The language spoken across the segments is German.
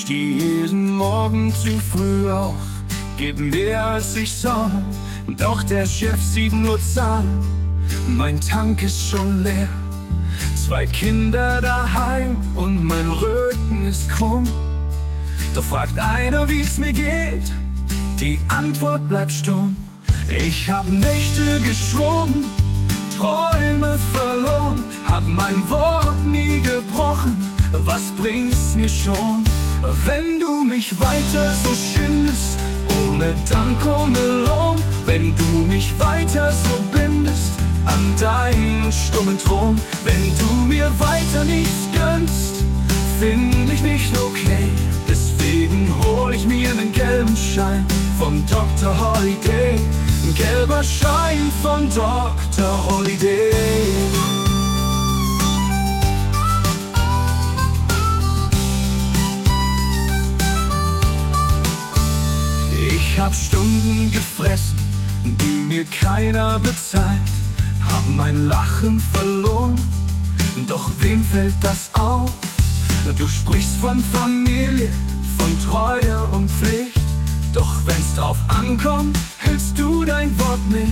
steh jeden Morgen zu früh auf, geb mehr als ich soll, doch der Chef sieht nur Zahlen. Mein Tank ist schon leer, 2 Kinder daheim und mein Rücken ist krumm. Doch fragt einer, wie's mir geht, die Antwort bleibt stumm. Ich hab Nächte geschwungen, Träume verloren, hab mein Wort nie gebrochen, was bringt's mir schon? Wenn du mich weiter so schindest, ohne Dank, ohne Lohn, wenn du mich weiter so bindest an deinen stummen Thron, wenn du mir weiter nichts gönnst, find ich nicht okay. Deswegen hol ich mir einen gelben Schein von Dr. Holiday, ein gelber Schein von Dr. Holiday. Ich hab Stunden gefressen, die mir keiner bezahlt, hab mein Lachen verloren, doch wem fällt das auf? Du sprichst von Familie, von Treue und Pflicht, doch wenn's drauf ankommt, hältst du dein Wort nicht.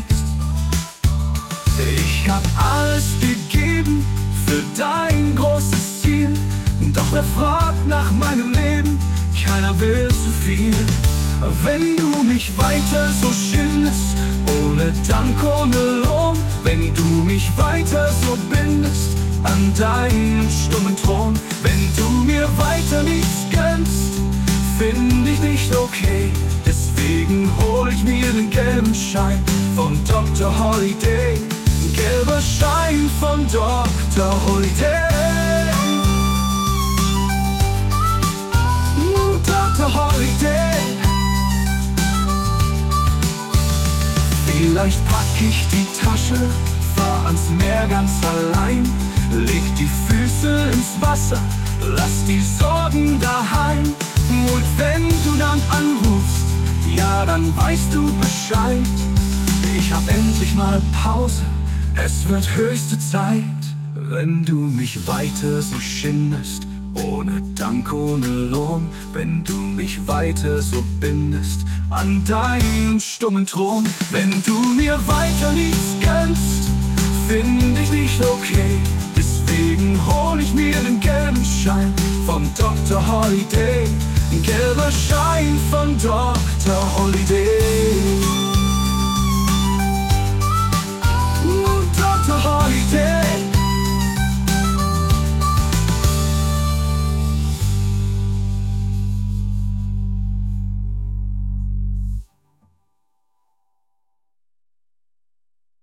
Ich hab alles gegeben für dein großes Ziel, doch wer fragt nach meinem Leben, keiner will zu viel. Wenn du mich weiter so schindest, ohne Dank, ohne Lohn, wenn du mich weiter so bindest an deinen stummen Thron, wenn du mir weiter nichts gönnst, find ich nicht okay. Deswegen hol ich mir den gelben Schein von Dr. Holiday, ein gelber Schein von Dr. Holiday. Dr. Holiday. Vielleicht pack ich die Tasche, fahr ans Meer ganz allein, leg die Füße ins Wasser, lass die Sorgen daheim. Und wenn du dann anrufst, ja, dann weißt du Bescheid. Ich hab endlich mal Pause, es wird höchste Zeit. Wenn du mich weiter so schindest, ohne Dank, ohne Lohn, wenn du mich weiter so bindest an deinen stummen Thron, wenn du mir weiter nichts gönnst, find ich nicht okay. Deswegen hol ich mir den gelben Schein von Dr. Holiday, ein gelber Schein von Dr. Holiday.